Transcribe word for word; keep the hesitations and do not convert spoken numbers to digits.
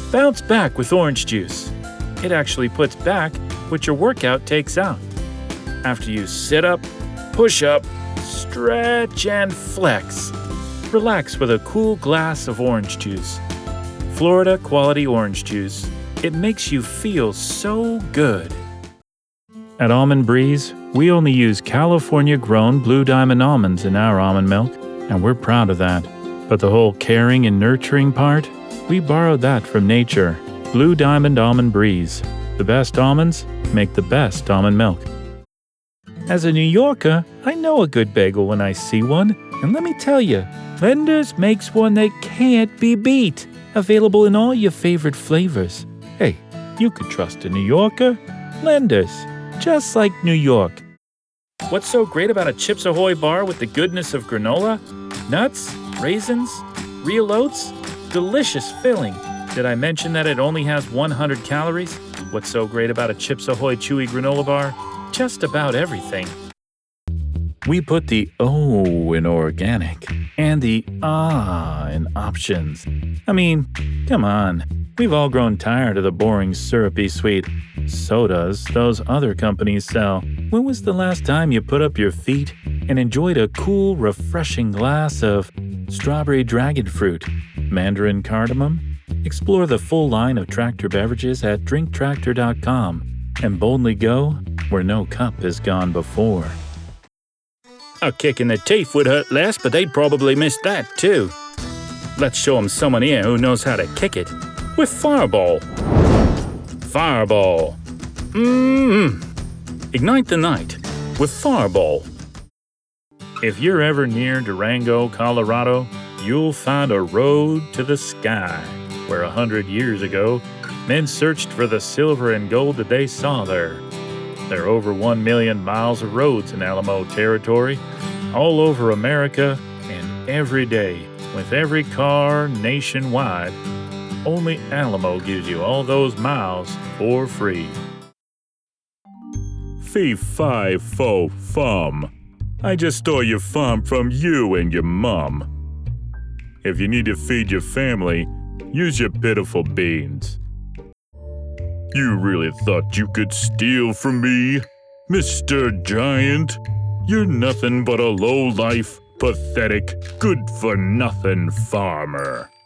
Bounce back with orange juice. It actually puts back what your workout takes out. After you sit up, push up, stretch and flex, relax with a cool glass of orange juice. Florida quality orange juice. It makes you feel so good. At Almond Breeze, we only use California-grown Blue Diamond almonds in our almond milk, and we're proud of that. But the whole caring and nurturing part, we borrowed that from nature. Blue Diamond Almond Breeze. The best almonds make the best almond milk. As a New Yorker, I know a good bagel when I see one, and let me tell you, Lender's makes one that can't be beat. Available in all your favorite flavors. Hey, you could trust a New Yorker. Lender's, just like New York. What's so great about a Chips Ahoy bar with the goodness of granola? Nuts, raisins, real oats, delicious filling. Did I mention that it only has one hundred calories? What's so great about a Chips Ahoy chewy granola bar? Just about everything. We put the O in organic and the ah in options. I mean, come on. We've all grown tired of the boring syrupy sweet sodas those other companies sell. When was the last time you put up your feet and enjoyed a cool, refreshing glass of strawberry dragon fruit, mandarin cardamom? Explore the full line of Tractor beverages at drink tractor dot com and boldly go where no cup has gone before. A kick in the teeth would hurt less, but they'd probably miss that too. Let's show them someone here who knows how to kick it with Fireball. Fireball. Mmm. Ignite the night with Fireball. If you're ever near Durango, Colorado, you'll find a road to the sky, where a hundred years ago, men searched for the silver and gold that they saw there. There are over one million miles of roads in Alamo Territory, all over America, and every day, with every car nationwide, only Alamo gives you all those miles for free. Fee, fi, fo, fum. I just stole your fum from you and your mum. If you need to feed your family, use your pitiful beans. You really thought you could steal from me, Mister Giant? You're nothing but a low-life, pathetic, good-for-nothing farmer.